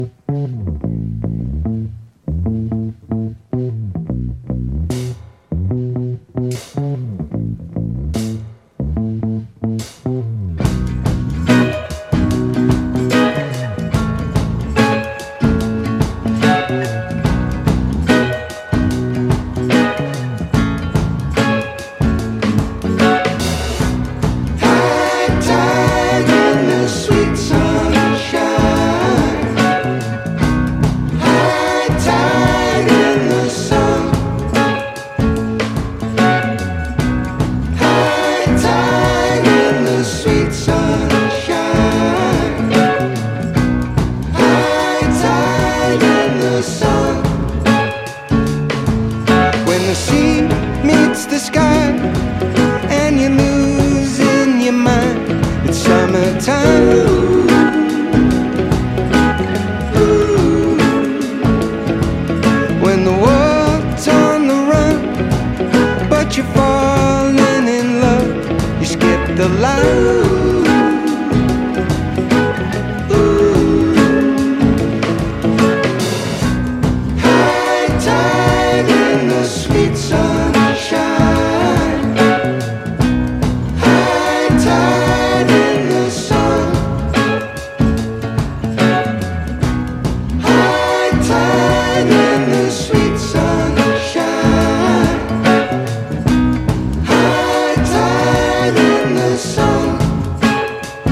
When the sea meets the sky and you're losing your mind, it's summertime. When the world's on the run, but you're falling in love, you skip the line.